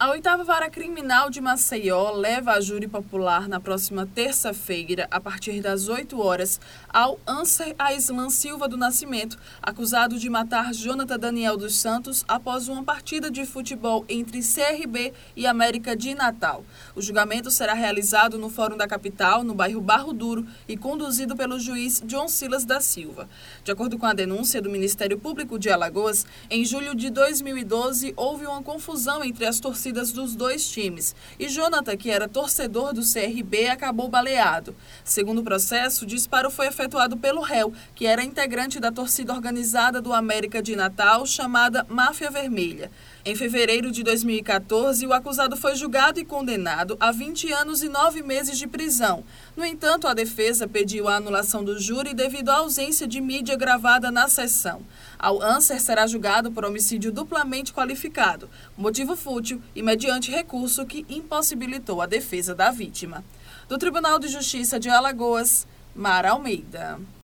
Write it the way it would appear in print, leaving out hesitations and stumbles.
A 8ª Vara Criminal de Maceió leva a júri popular na próxima terça-feira, a partir das 8 horas, ao Anser Aislan Silva do Nascimento, acusado de matar Jonathan Daniel dos Santos após uma partida de futebol entre CRB e América de Natal. O julgamento será realizado no Fórum da Capital, no bairro Barro Duro, e conduzido pelo juiz John Silas da Silva. De acordo com a denúncia do Ministério Público de Alagoas, em julho de 2012 houve uma confusão entre as torcidas dos dois times, e Jonathan, que era torcedor do CRB, acabou baleado. Segundo o processo, o disparo foi efetuado pelo réu, que era integrante da torcida organizada do América de Natal, chamada Máfia Vermelha. Em fevereiro de 2014, o acusado foi julgado e condenado a 20 anos e 9 meses de prisão. No entanto, a defesa pediu a anulação do júri devido à ausência de mídia gravada na sessão. Ao Anser será julgado por homicídio duplamente qualificado, motivo fútil e mediante recurso que impossibilitou a defesa da vítima. Do Tribunal de Justiça de Alagoas, Mara Almeida.